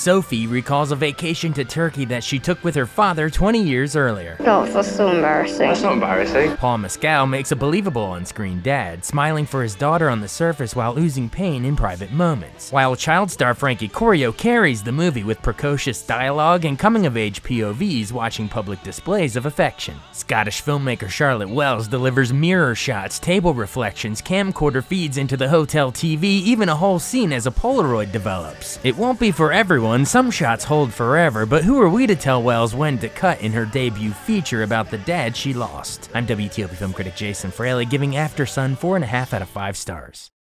Sophie recalls a vacation to Turkey that she took with her father 20 years earlier. Oh, that's so embarrassing. That's not embarrassing. Paul Mescal makes a believable on-screen dad, smiling for his daughter on the surface while oozing pain in private moments. While child star Frankie Corio carries the movie with precocious dialogue and coming-of-age POVs watching public displays of affection. Scottish filmmaker Charlotte Wells delivers mirror shots, table reflections, camcorder feeds into the hotel TV, even a whole scene as a Polaroid develops. It won't be for everyone, some shots hold forever, but who are we to tell Wells when to cut in her debut feature about the dad she lost? I'm WTOP film critic Jason Fraley, giving Aftersun 4.5 out of 5 stars.